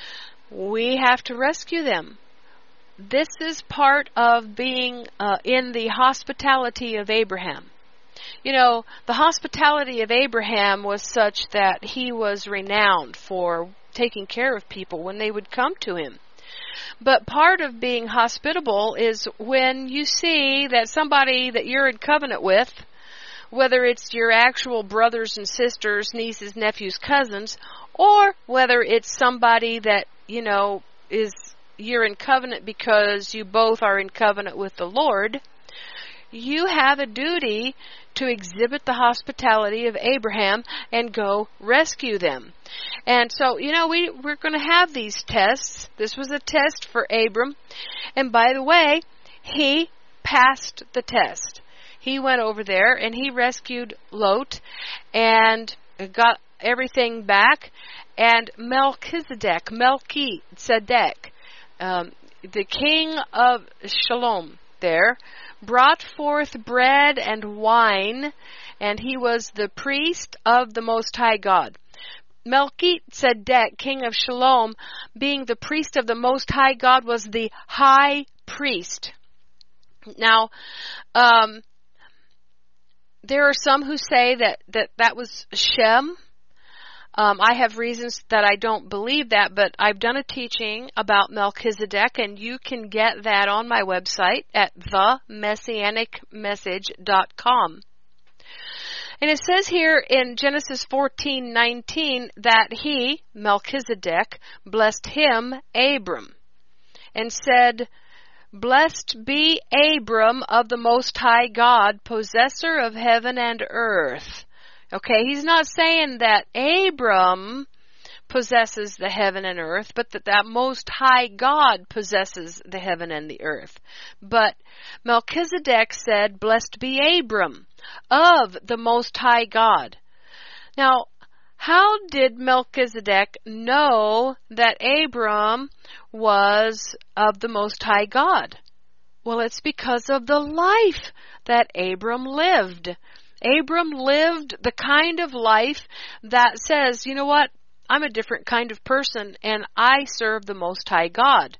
we have to rescue them. This is part of being uh, in the hospitality of Abraham. You know, the hospitality of Abraham was such that he was renowned for taking care of people when they would come to him. But part of being hospitable is when you see that somebody that you're in covenant with, whether it's your actual brothers and sisters, nieces, nephews, cousins, or whether it's somebody that, you know, is you're in covenant because you both are in covenant with the Lord, you have a duty to exhibit the hospitality of Abraham and go rescue them. And so, you know, we, we're going to have these tests. This was a test for Abram. And by the way, he passed the test. He went over there and he rescued Lot and got everything back. And Melchizedek, Melchizedek, um, the king of Shalom there, brought forth bread and wine, and he was the priest of the Most High God. Melchizedek, king of Shalom, being the priest of the Most High God, was the high priest. Now, um, there are some who say that that, that was Shem. Um, I have reasons that I don't believe that, but I've done a teaching about Melchizedek, and you can get that on my website at the messianic message dot com. And it says here in Genesis fourteen nineteen that he, Melchizedek, blessed him, Abram, and said, "Blessed be Abram of the Most High God, possessor of heaven and earth." Okay, he's not saying that Abram possesses the heaven and earth, but that that Most High God possesses the heaven and the earth. But Melchizedek said, "Blessed be Abram of the Most High God." Now, how did Melchizedek know that Abram was of the Most High God? Well, it's because of the life that Abram lived. Abram lived the kind of life that says, you know what, I'm a different kind of person, and I serve the Most High God.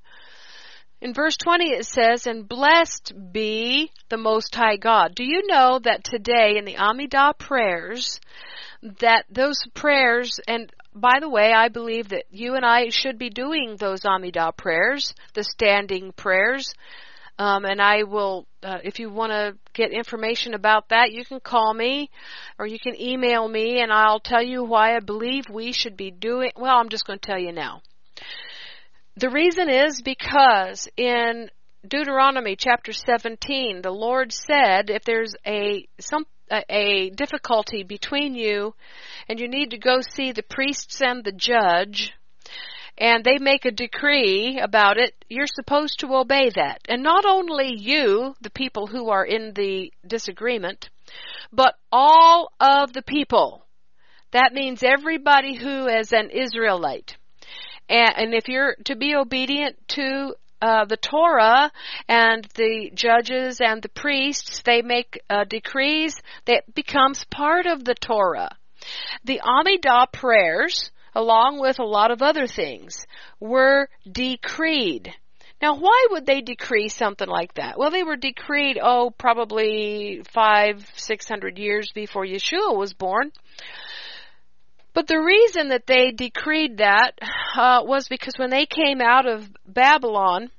In verse twenty it says, "And blessed be the Most High God." Do you know that today in the Amidah prayers, that those prayers, and by the way, I believe that you and I should be doing those Amidah prayers, the standing prayers, um, and I will, uh, if you want to get information about that, you can call me or you can email me, and I'll tell you why I believe we should be doing, well, I'm just going to tell you now. The reason is because in Deuteronomy chapter seventeen, the Lord said, if there's a some a, a difficulty between you and you need to go see the priests and the judge, and they make a decree about it, you're supposed to obey that. And not only you, the people who are in the disagreement, but all of the people. That means everybody who is an Israelite. And, and if you're to be obedient to uh, the Torah and the judges and the priests, they make uh, decrees that becomes part of the Torah. The Amidah prayers, along with a lot of other things, were decreed. Now, why would they decree something like that? Well, they were decreed, oh, probably five, six hundred years before Yeshua was born. But the reason that they decreed that uh, was because when they came out of Babylon,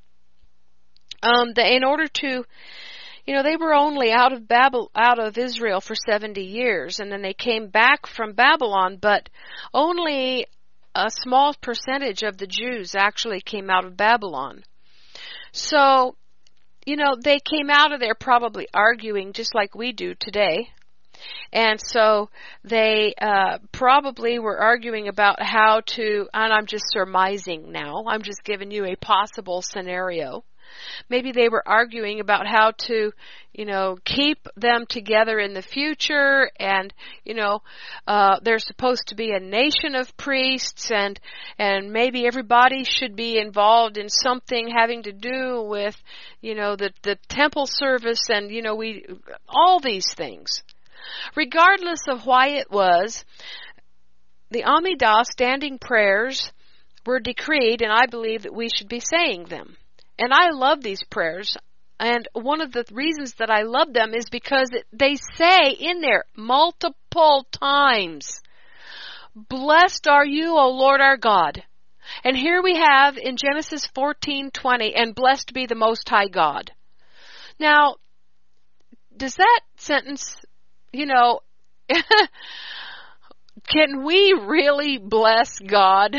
um, they, in order to, you know, they were only out of Babel, out of Israel for seventy years, and then they came back from Babylon, but only a small percentage of the Jews actually came out of Babylon. So, you know, they came out of there probably arguing just like we do today. And so they uh, probably were arguing about how to, and I'm just surmising now, I'm just giving you a possible scenario. Maybe they were arguing about how to, you know, keep them together in the future, and, you know, uh, there's supposed to be a nation of priests, and, and maybe everybody should be involved in something having to do with, you know, the, the temple service, and, you know, we, all these things. Regardless of why it was, the Amidah standing prayers were decreed, and I believe that we should be saying them. And I love these prayers, and one of the reasons that I love them is because they say in there multiple times, "Blessed are you, O Lord our God." And here we have in Genesis fourteen twenty, "And blessed be the Most High God." Now, does that sentence, you know, can we really bless God?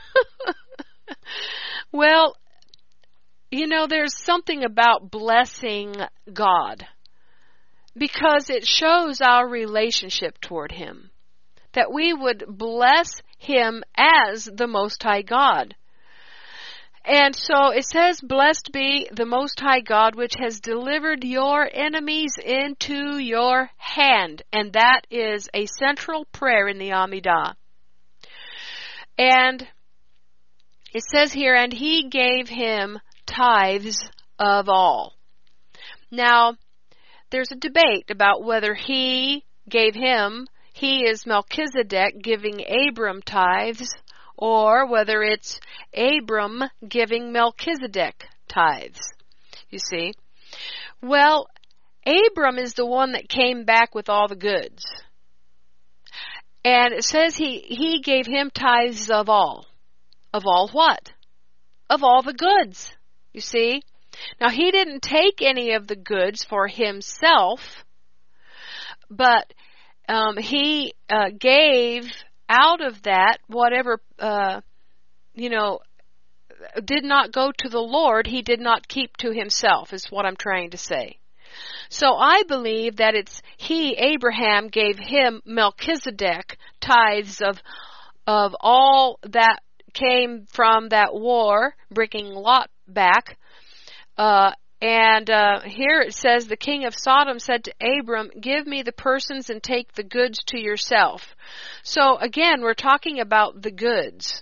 Well, you know, there's something about blessing God because it shows our relationship toward Him, that we would bless Him as the Most High God. And so it says, "Blessed be the Most High God, which has delivered your enemies into your hand." And that is a central prayer in the Amidah. And it says here, and he gave him tithes of all. Now, there's a debate about whether he gave him, he is Melchizedek giving Abram tithes, or whether it's Abram giving Melchizedek tithes. You see? Well, Abram is the one that came back with all the goods. And it says he, he gave him tithes of all. Of all what? Of all the goods. You see? Now, he didn't take any of the goods for himself, but um, he uh, gave out of that whatever, uh, you know, did not go to the Lord, he did not keep to himself, is what I'm trying to say. So I believe that it's he, Abraham, gave him, Melchizedek, tithes of of all that came from that war, bringing Lot back. Uh, and uh, here it says, the king of Sodom said to Abram, give me the persons and take the goods to yourself. So again, we're talking about the goods.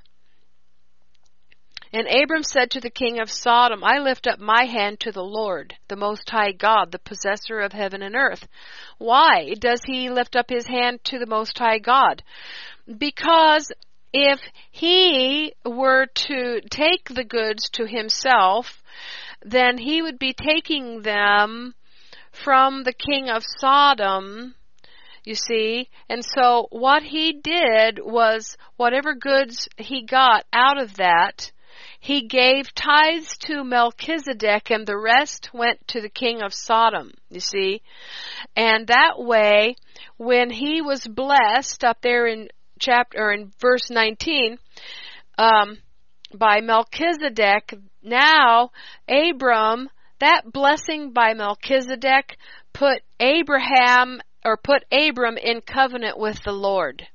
And Abram said to the king of Sodom, I lift up my hand to the Lord, the Most High God, the possessor of heaven and earth. Why does he lift up his hand to the Most High God? Because if he were to take the goods to himself, then he would be taking them from the king of Sodom, you see. And so what he did was whatever goods he got out of that, he gave tithes to Melchizedek, and the rest went to the king of Sodom, you see. And that way, when he was blessed up there in chapter, or in verse nineteen, um, by Melchizedek, now Abram, that blessing by Melchizedek put Abraham, or put Abram in covenant with the Lord.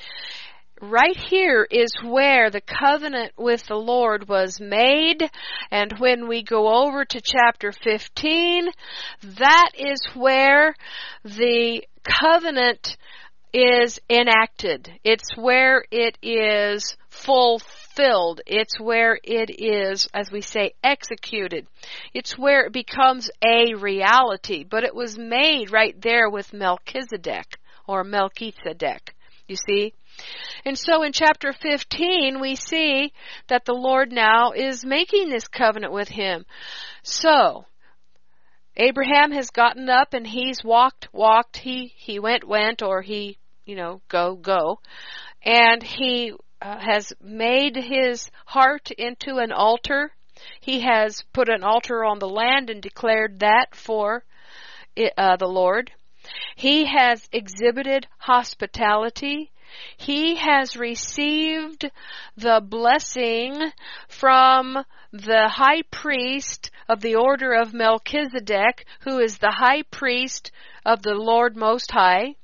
Right here is where the covenant with the Lord was made, and when we go over to chapter fifteen, that is where the covenant is enacted. It's where it is fulfilled. It's where it is, as we say, executed. It's where it becomes a reality, but it was made right there with Melchizedek, or Melchizedek, you see. And so in chapter fifteen, we see that the Lord now is making this covenant with him. So, Abraham has gotten up and he's walked, walked, he, he went, went, or he, you know, go, go. And he uh, has made his heart into an altar. He has put an altar on the land and declared that for it, uh, the Lord. He has exhibited hospitality. He has received the blessing from the high priest of the order of Melchizedek, who is the high priest of the Lord Most High.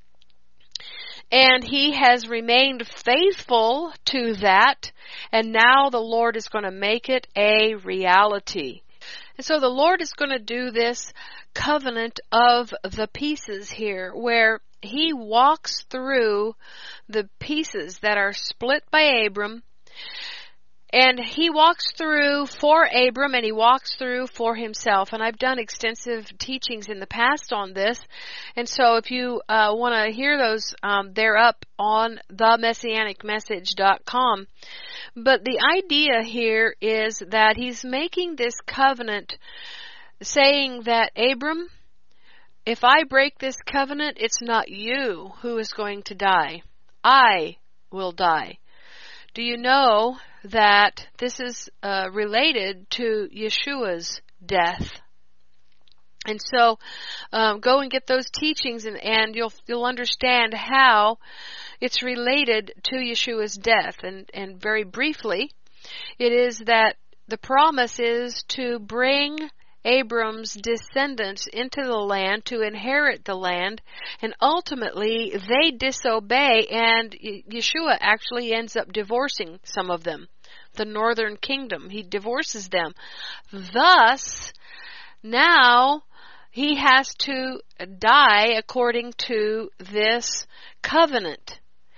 And he has remained faithful to that, and now the Lord is going to make it a reality. And so the Lord is going to do this covenant of the pieces here, where he walks through the pieces that are split by Abram, and he walks through for Abram, and he walks through for himself. And I've done extensive teachings in the past on this, and so if you uh, want to hear those, um, they're up on the messianic message dot com. But the idea here is that he's making this covenant, saying that, Abram, if I break this covenant, it's not you who is going to die. I will die. Do you know that this is uh, related to Yeshua's death? And so, um, go and get those teachings, and, and you'll you'll understand how it's related to Yeshua's death. And and very briefly, it is that the promise is to bring Abram's descendants into the land to inherit the land, and ultimately they disobey, and Yeshua actually ends up divorcing some of them. The northern kingdom, he divorces them. Thus, now he has to die according to this covenant.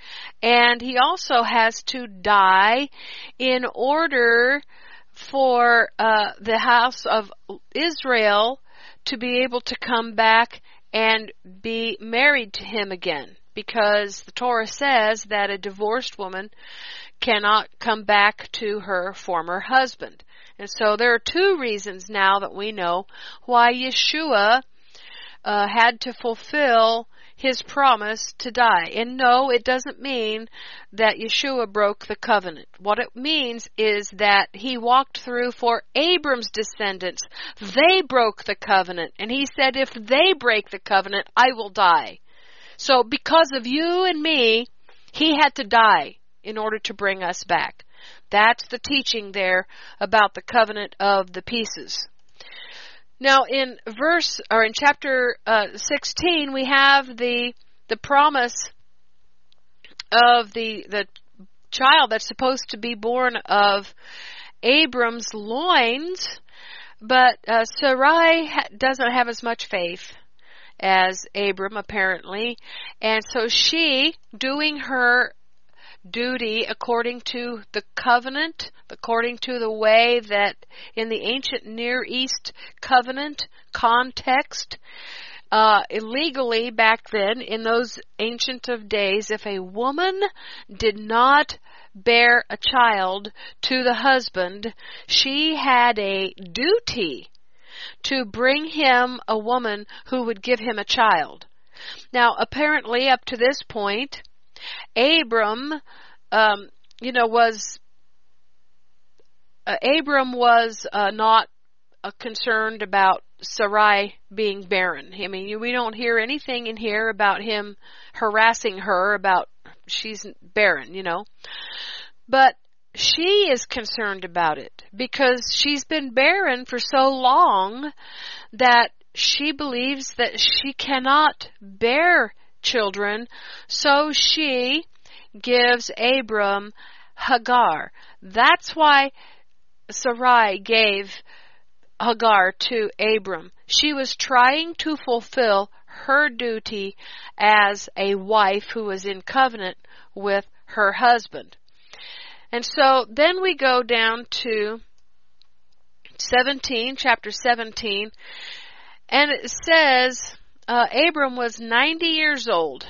And he also has to die in order for uh, the house of Israel to be able to come back and be married to him again. Because the Torah says that a divorced woman cannot come back to her former husband. And so there are two reasons now that we know why Yeshua uh, had to fulfill his promise to die. And no, it doesn't mean that Yeshua broke the covenant. What it means is that he walked through for Abram's descendants. They broke the covenant. And he said, if they break the covenant, I will die. So because of you and me, he had to die in order to bring us back. That's the teaching there about the covenant of the pieces. Now in verse, or in chapter uh, sixteen, we have the the promise of the the child that's supposed to be born of Abram's loins, but uh, Sarai ha- doesn't have as much faith as Abram, apparently, and so she, doing her duty according to the covenant, according to the way that in the ancient Near East covenant context, uh, illegally back then in those ancient of days, if a woman did not bear a child to the husband, she had a duty to bring him a woman who would give him a child. Now, apparently up to this point, Abram, um, you know, was, uh, Abram was uh, not uh, concerned about Sarai being barren. I mean, we don't hear anything in here about him harassing her about she's barren, you know. But she is concerned about it because she's been barren for so long that she believes that she cannot bear children, so she gives Abram Hagar. That's why Sarai gave Hagar to Abram. She was trying to fulfill her duty as a wife who was in covenant with her husband. And so then we go down to seventeen, chapter seventeen, and it says uh, Abram was ninety years old.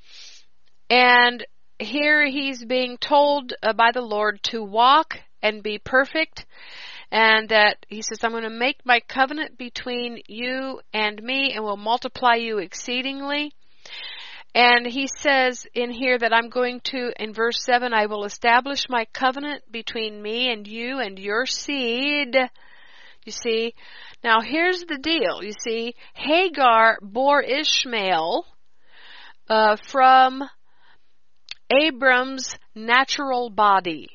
And here he's being told uh, by the Lord to walk and be perfect. And that he says, I'm going to make my covenant between you and me and will multiply you exceedingly. And he says in here that I'm going to, in verse seven, I will establish my covenant between me and you and your seed. You see, now here's the deal. You see, Hagar bore Ishmael uh, from Abram's natural body.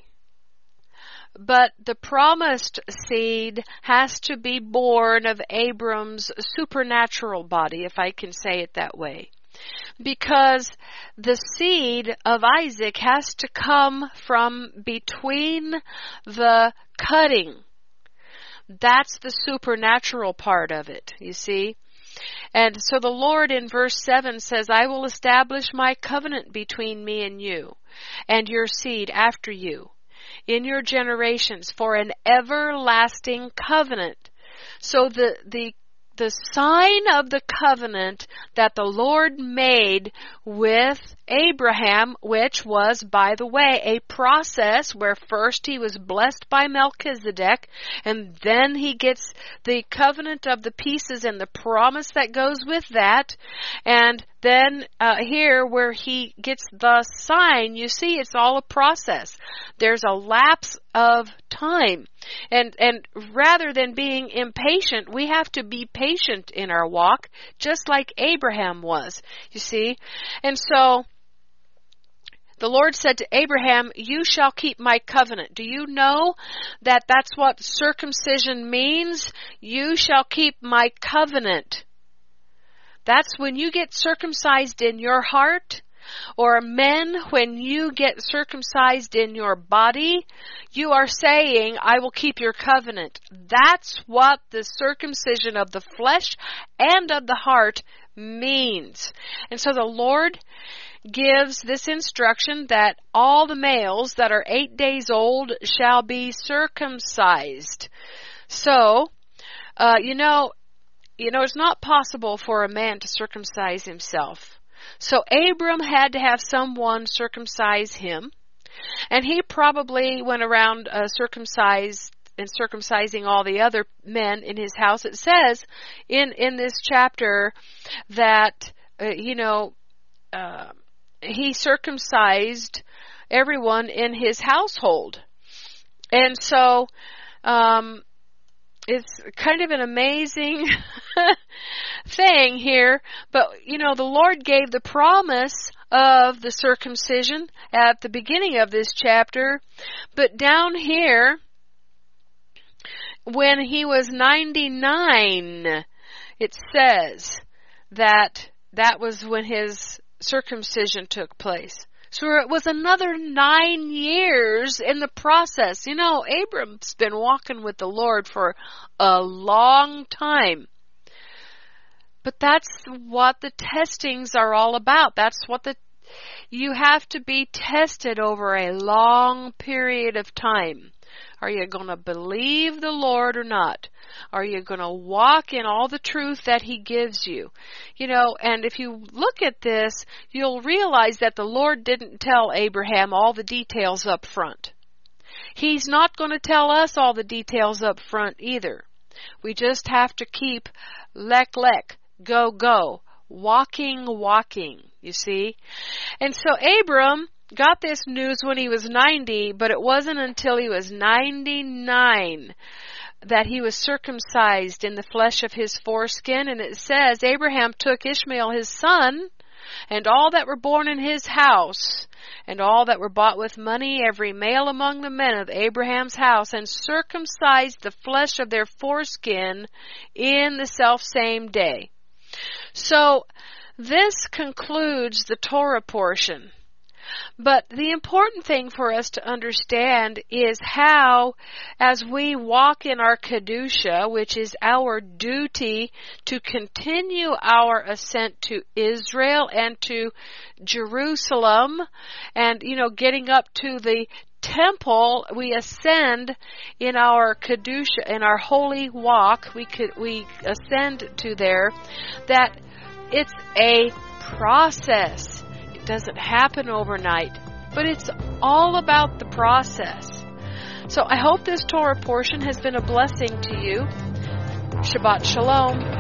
But the promised seed has to be born of Abram's supernatural body, if I can say it that way. Because the seed of Isaac has to come from between the cutting. That's the supernatural part of it, you see. And so the Lord in verse seven says, I will establish my covenant between me and you, and your seed after you, in your generations, for an everlasting covenant. So the, the The sign of the covenant that the Lord made with Abraham, which was, by the way, a process where first he was blessed by Melchizedek, and then he gets the covenant of the pieces and the promise that goes with that, and then uh, here where he gets the sign, you see it's all a process. There's a lapse of time. And and rather than being impatient, we have to be patient in our walk, just like Abraham was, you see. And so the Lord said to Abraham, you shall keep my covenant. Do you know that that's what circumcision means? You shall keep my covenant. That's when you get circumcised in your heart. Or men, when you get circumcised in your body, you are saying, I will keep your covenant. That's what the circumcision of the flesh and of the heart means. And so the Lord gives this instruction that all the males that are eight days old shall be circumcised. So, uh, you know, you know, it's not possible for a man to circumcise himself. So Abram had to have someone circumcise him, and he probably went around uh, circumcised and circumcising all the other men in his house. It says in in this chapter that uh, you know uh, he circumcised everyone in his household, and so um, it's kind of an amazing thing here. But you know, the Lord gave the promise of the circumcision at the beginning of this chapter, but down here, when he was ninety-nine, it says that that was when his circumcision took place. So it was another nine years in the process. You know, Abram's been walking with the Lord for a long time. But that's what the testings are all about. That's what the, you have to be tested over a long period of time. Are you going to believe the Lord or not? Are you going to walk in all the truth that He gives you? You know, and if you look at this, you'll realize that the Lord didn't tell Abraham all the details up front. He's not going to tell us all the details up front either. We just have to keep lek lek, go go, walking walking, you see. And so Abram got this news when he was ninety, but it wasn't until he was ninety-nine that he was circumcised in the flesh of his foreskin. And it says, Abraham took Ishmael his son, and all that were born in his house, and all that were bought with money, every male among the men of Abraham's house, and circumcised the flesh of their foreskin in the selfsame day. So, this concludes the Torah portion. But the important thing for us to understand is how, as we walk in our Kedusha, which is our duty to continue our ascent to Israel and to Jerusalem, and, you know, getting up to the temple, we ascend in our Kedusha, in our holy walk, we could, we ascend to there, that it's a process. It doesn't happen overnight, but it's all about the process. So I hope this Torah portion has been a blessing to you. Shabbat Shalom.